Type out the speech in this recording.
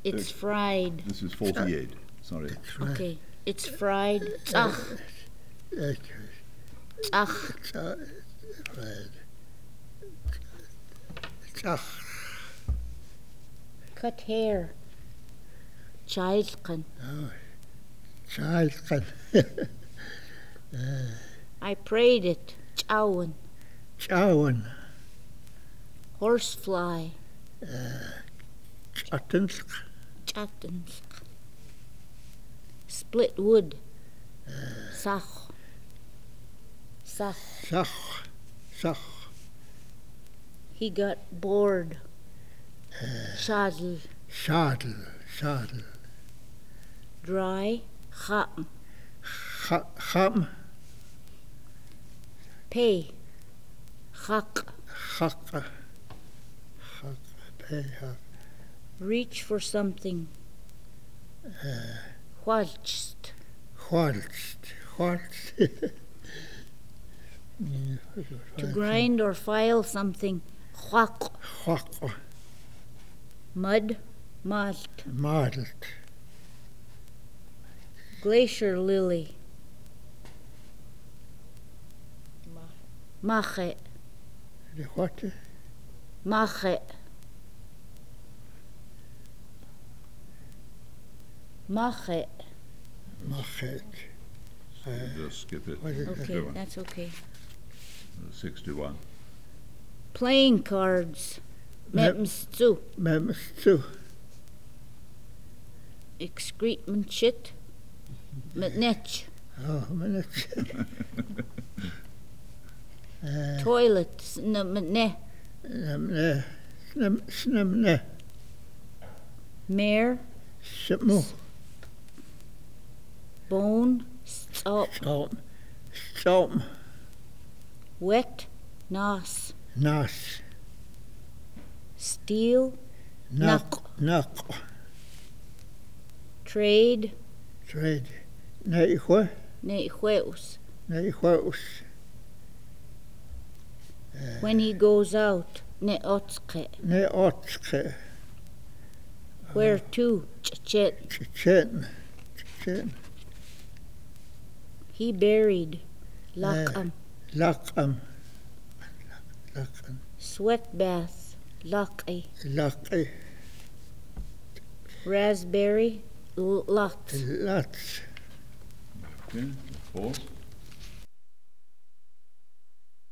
It's fried. This is 48. Sorry. Okay. It's fried. Tzach. Tzach. Cut hair. Childken. Childken. I prayed it. Chowan. Chowan. Horsefly. Chattensk. Chattens. Split wood. Sach. Sach. Sach. He got bored. Shadl. Shadl. Dry. Chapm. Cham. Pay. Chak. Reach for something. Whalst. To grind or file something. Chwak. Mud. Malt. Glacier lily. Mache. What? Mache. Just skip it. Okay, that's okay. 61. Playing cards. Memstu. Excrement shit. Metnech. Toilet. Metne. Snamne. Mare. Shipmo. Bone. Stop. Wet. Nas. Steel. Knock. Trade. Neihwe. Nehueus. Neihweus. When he goes out. Neotske. Neotske. Where to? Chet. Chen. He buried. Lakam. Sweat bath. Lucky. Raspberry. Lots. Okay. False.